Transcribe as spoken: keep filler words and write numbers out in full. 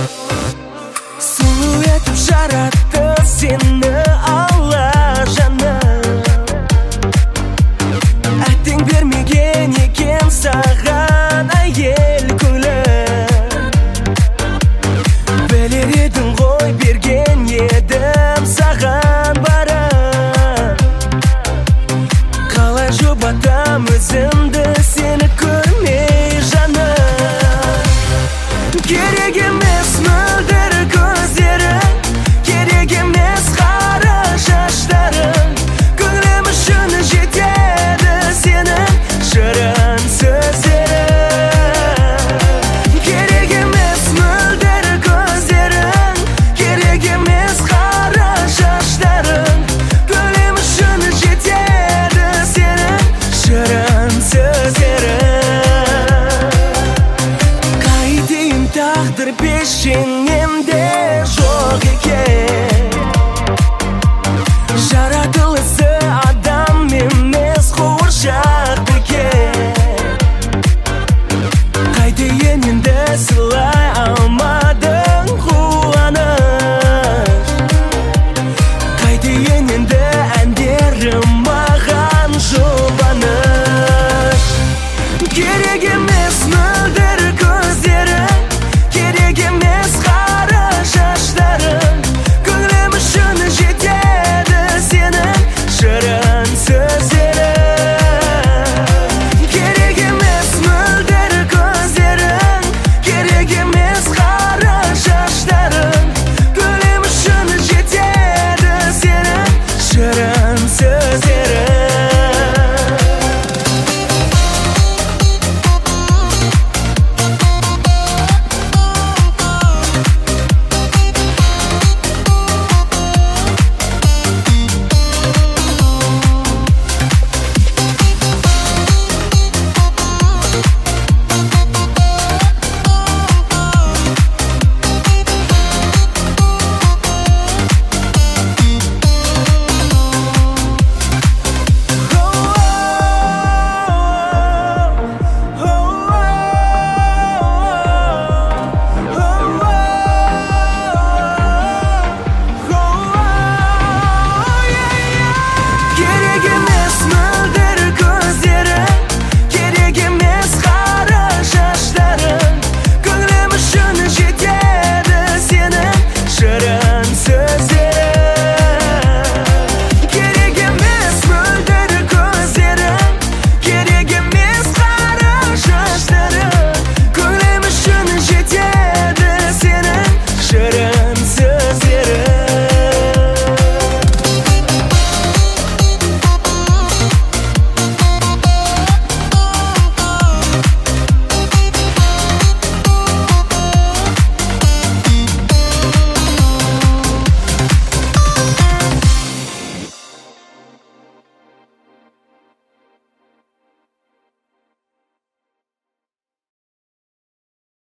Сұлу етіп жаратты сені Алла жаным. Әттең бермеген екен саған әйел көңілін. Білер едің ғой берген едім саған барып. Қалай жұбатам өзімді сені көрмей жаным. Керек емес мөлдір көздерің, керек емес қара шаштарың. Көңілім үшін жетеді сенің шырын сөздерің. Керек емес мөлдір көздерің, керек емес қара шаштарың. Көңілім үшін жетеді сенің шырын сөздерің. Қайтейін тағдыр пешенемде жоқ екен.